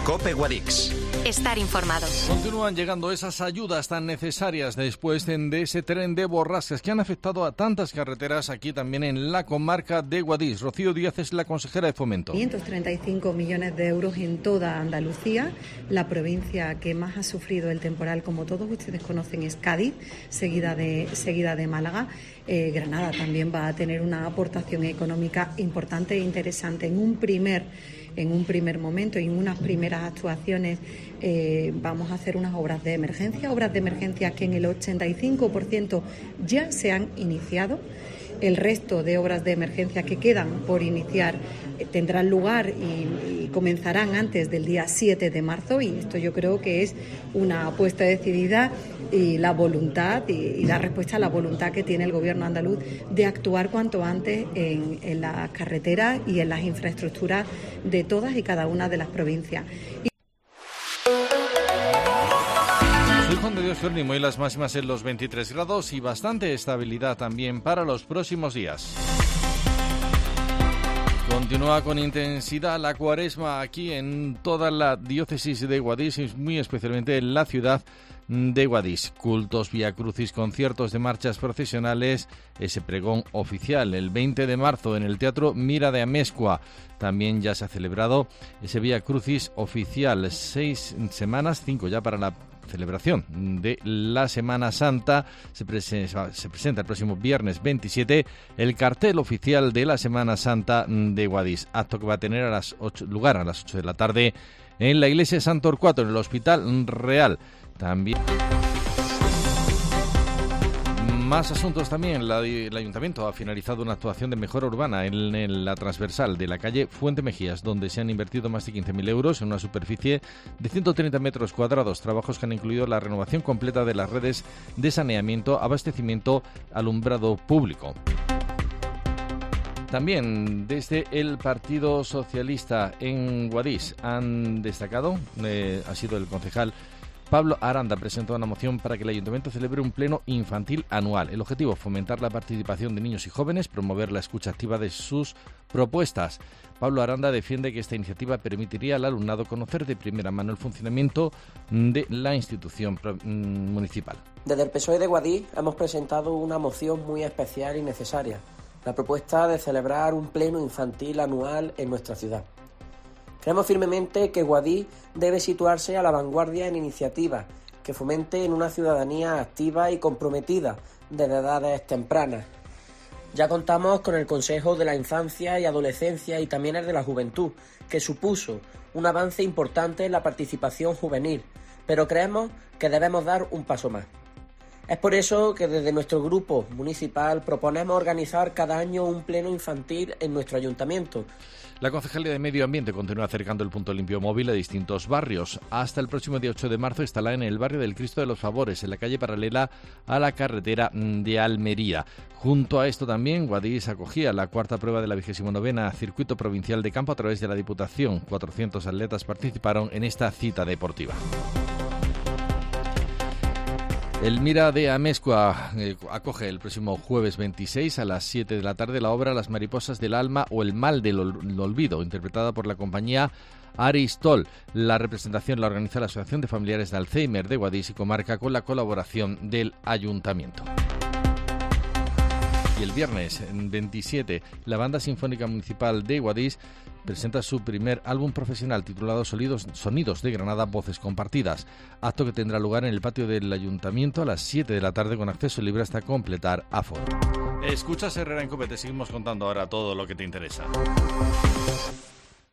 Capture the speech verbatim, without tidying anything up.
COPE Guadix. Estar informado. Continúan llegando esas ayudas tan necesarias después de ese tren de borrascas que han afectado a tantas carreteras aquí también en la comarca de Guadix. Rocío Díaz es la consejera de Fomento. quinientos treinta y cinco millones de euros en toda Andalucía. La provincia que más ha sufrido el temporal, como todos ustedes conocen, es Cádiz, seguida de, seguida de Málaga. Eh, Granada también va a tener una aportación económica importante e interesante en un primer En un primer momento y en unas primeras actuaciones eh, vamos a hacer unas obras de emergencia, obras de emergencia que en el ochenta y cinco por ciento ya se han iniciado. El resto de obras de emergencia que quedan por iniciar eh, tendrán lugar y, y comenzarán antes del día siete de marzo, y esto yo creo que es una apuesta decidida y la voluntad y, y la respuesta a la voluntad que tiene el Gobierno andaluz de actuar cuanto antes en, en las carreteras y en las infraestructuras de todas y cada una de las provincias. Y Juan de Dios Jerónimo, y las máximas en los veintitrés grados y bastante estabilidad también para los próximos días. Continúa con intensidad la cuaresma aquí en toda la diócesis de Guadix y muy especialmente en la ciudad de Guadix. Cultos, viacrucis, conciertos de marchas procesionales, ese pregón oficial el veinte de marzo en el Teatro Mira de Amezcua. También ya se ha celebrado ese viacrucis oficial, seis semanas, cinco ya para la celebración de la Semana Santa. Se, prese- se presenta el próximo viernes veintisiete el cartel oficial de la Semana Santa de Guadix, acto que va a tener a las ocho, lugar a las ocho de la tarde en la iglesia de San Torcuato, en el Hospital Real. También más asuntos también. La, el Ayuntamiento ha finalizado una actuación de mejora urbana en, en la transversal de la calle Fuente Mejías, donde se han invertido más de quince mil euros en una superficie de ciento treinta metros cuadrados, trabajos que han incluido la renovación completa de las redes de saneamiento, abastecimiento, alumbrado público. También desde el Partido Socialista en Guadix han destacado, eh, ha sido el concejal Pablo Aranda, presentó una moción para que el Ayuntamiento celebre un pleno infantil anual. El objetivo, fomentar la participación de niños y jóvenes, promover la escucha activa de sus propuestas. Pablo Aranda defiende que esta iniciativa permitiría al alumnado conocer de primera mano el funcionamiento de la institución municipal. Desde el P S O E de Guadix hemos presentado una moción muy especial y necesaria, la propuesta de celebrar un pleno infantil anual en nuestra ciudad. Creemos firmemente que Guadix debe situarse a la vanguardia en iniciativas que fomenten una ciudadanía activa y comprometida desde edades tempranas. Ya contamos con el Consejo de la Infancia y Adolescencia y también el de la Juventud, que supuso un avance importante en la participación juvenil, pero creemos que debemos dar un paso más. Es por eso que desde nuestro grupo municipal proponemos organizar cada año un pleno infantil en nuestro ayuntamiento. La Concejalía de Medio Ambiente continúa acercando el punto limpio móvil a distintos barrios. Hasta el próximo día ocho de marzo estará en el barrio del Cristo de los Favores, en la calle paralela a la carretera de Almería. Junto a esto también, Guadix acogía la cuarta prueba de la vigésima novena Circuito Provincial de Campo a través de la Diputación. cuatrocientos atletas participaron en esta cita deportiva. El Mira de Amezcua eh, acoge el próximo jueves veintiséis a las siete de la tarde la obra Las mariposas del alma o el mal del ol- olvido, interpretada por la compañía Aristol. La representación la organiza la Asociación de Familiares de Alzheimer de Guadix y Comarca con la colaboración del Ayuntamiento. Y el viernes veintisiete, la Banda Sinfónica Municipal de Guadix presenta su primer álbum profesional titulado Sonidos, Sonidos de Granada, Voces Compartidas, acto que tendrá lugar en el patio del Ayuntamiento a las siete de la tarde con acceso libre hasta completar aforo. Escuchas Herrera en COPE, te seguimos contando ahora todo lo que te interesa.